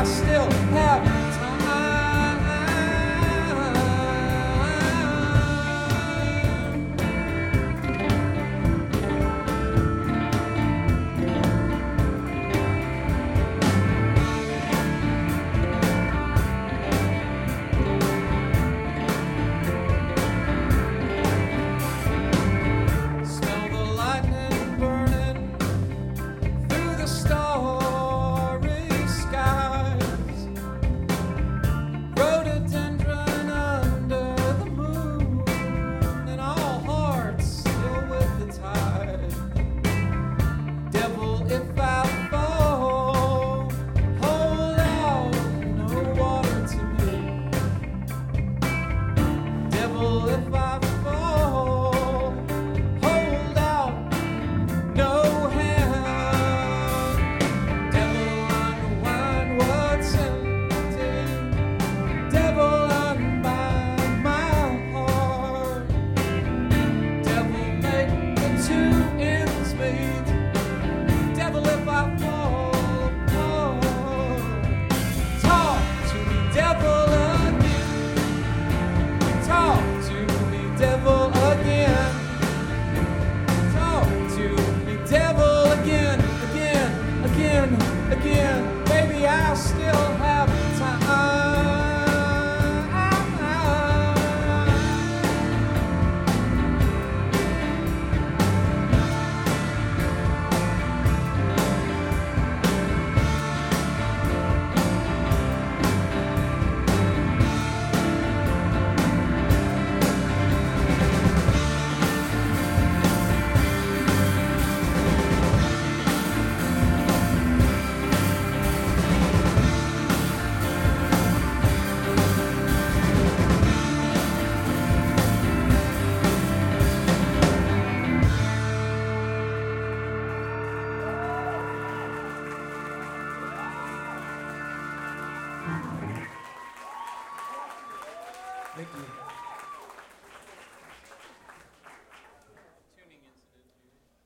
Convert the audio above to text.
I still have time. Smell the lightning burning through the starry skies. Rhododendron under the moon, and all hearts still with the tide. Devil, if I fall, hold out no water to me. Devil, if I fall, hold out no hand. Devil, unwind what's empty. Devil, unbind my heart. Devil, make the two ends meet. Devil, if I fall apart, talk to me, devil, again. Talk to me, devil, again. Talk to me, devil, again, again, again, again. Baby, I still have time. Thank you.